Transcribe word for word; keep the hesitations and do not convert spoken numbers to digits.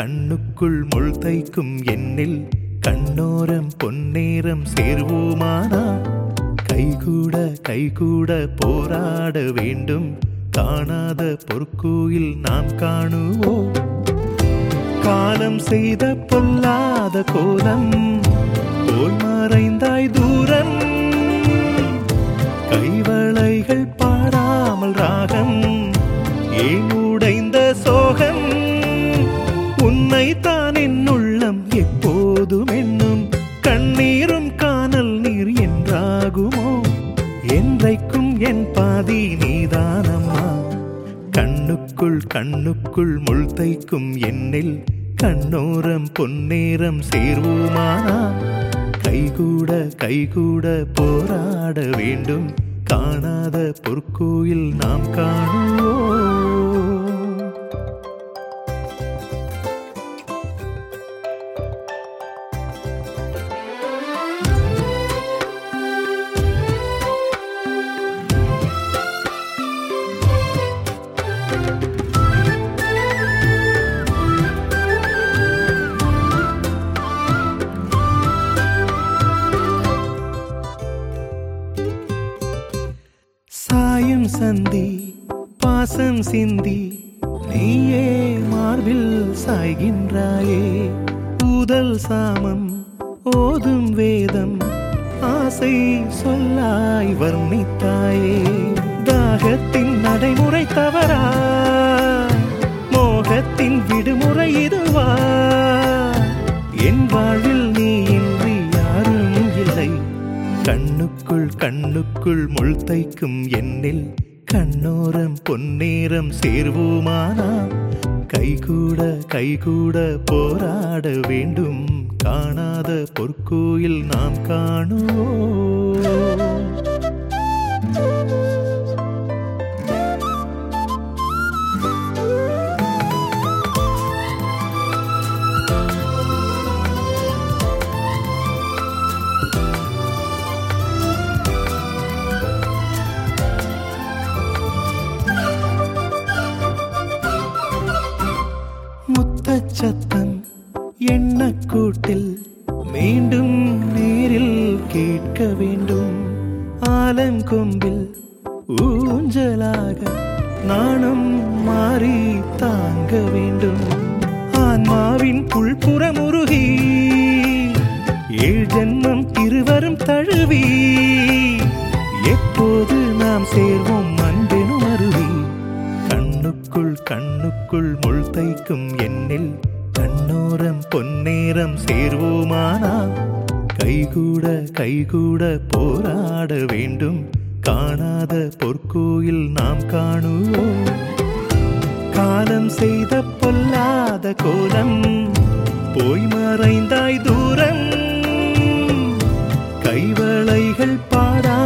கண்ணுக்குள் முள் தைக்கும் என்னில் கண்ணோரம் பொன்னேரம் சேர்வோமானா கைகூட கைகூட போராட வேண்டும் காணாத பொற்கோயில் நாம் காணுவோம் காலம் செய்த பொல்லாத கோலம் போய் மறைந்தாய் தூரம் கைவளைகள் பாடாமல் ராகம் ஏன் உடைந்த சோகம் உன்னை தான் என் உள்ளம் எப்போதும் என்னும் கண்ணீரும் காணல் நீர் என்றாகுமோ என்றைக்கும் என் பாதி நீதானம்மா கண்ணுக்குள் கண்ணுக்குள் முள் தைக்கும் என்னில் கண்ணோரம் பொன்னேரம் சேர்வோமானா கைகூட கைகூட போராட வேண்டும் காணாத பொற்கோயில் நாம் காணுவோம் சாயம் சந்தி பாசம் சிந்தி நீயே மார்பில் சாய்கின்றாயே ஊதல் சாமம் ஓதும் வேதம் ஆசை சொல்லாய் வர்ணித்தாயே தாகத்தின் நடைமுறை தவறா மோகத்தின் விடுமுறை இதுவா என் வாழ்வில் நீ இன்றி யாரும் இல்லை கண்ணுக்குள் கண்ணுக்குள் முள் தைக்கும் என்னில் கண்ணோரம் பொன்னேரம் சேர்வோமானா கைகூட கைகூட போராட வேண்டும் காணாத பொற்கோயில் நாம் காணுவோம் முத்தச்சத்தம் எண்ணக்கூட்டில் மீண்டும் நேரில் கேட்க வேண்டும் ஆலங்கொம்பில் ஊஞ்சலாக நானும் மாறி தாங்க வேண்டும் ஆன்மாவின் புல்புறமுருகி ஏழ் ஜென்மம் இருவரும் தழுவி எப்போது நாம் சேர்வோம் அன்பெனும் அருவி கண்ணுக்குள் கண்ணுக்குள் முள் தைக்கும் என்னில் கண்ணோரம் பொன்னேரம் சேர்வோமானா கைகூட கைகூட போராட வேண்டும் காணாத பொற்கோயில் நாம் காணுவோம் காலம் செய்த பொல்லாத கோலம் போய் மறைந்தாய் தூரம் கைவளைகள் பாடா